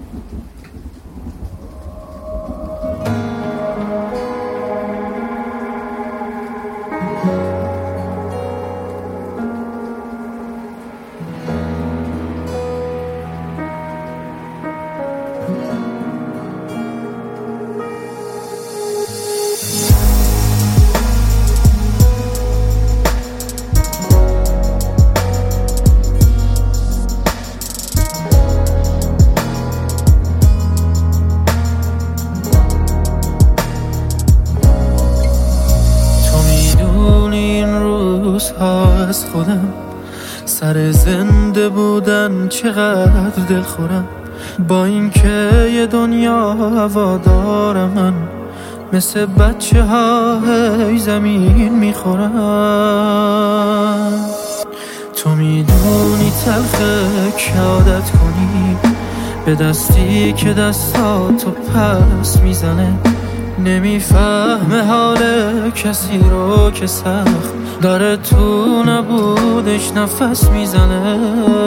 از خودم سر زنده بودن چقدر دل خورم، با اینکه یه دنیا هوادارم، من مثل بچه ها هی زمین میخورم. تو میدونی تلخه که عادت کنی به دستی که دستاتو پس میزنه، نمیفهمه حال کسی رو که سخت داره تو نبودش نفس میزنه.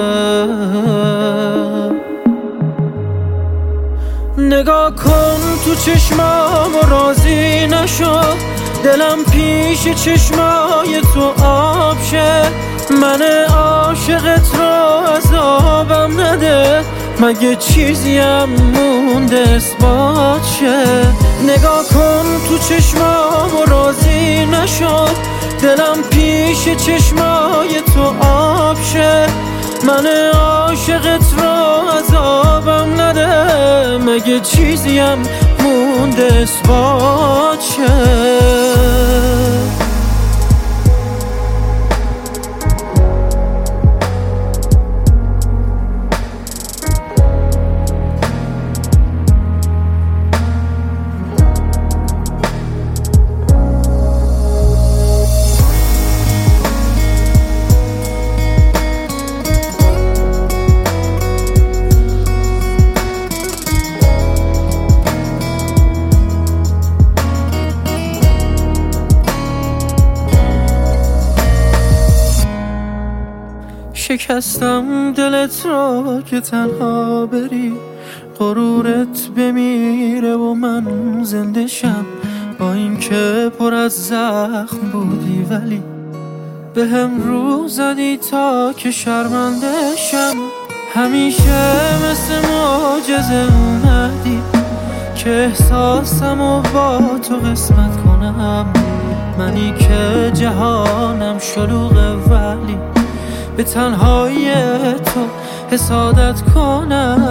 نگاه کن تو چشمام و راضی نشو، دلم پیش چشمای تو آب شه، من عاشقت رو عذابم نده، مگه چیزیم مونده اثبات شه. نگاه کن تو چشمام و راضی نشو، دلم پیش چشمای تو آب شه، من عاشقت رو عذابم نده، مگه چیزیم مونده اثبات شه. شکستم دلت را که تنها بری، غرورت بمیره و من زنده شم، با اینکه پر از زخم بودی ولی به هم رو زدی تا که شرمنده شم. همیشه مثل معجزه اومدی که احساسمو با تو قسمت کنم، منی که جهانم شلوغه ولی به تنهایی تو حسادت کنم.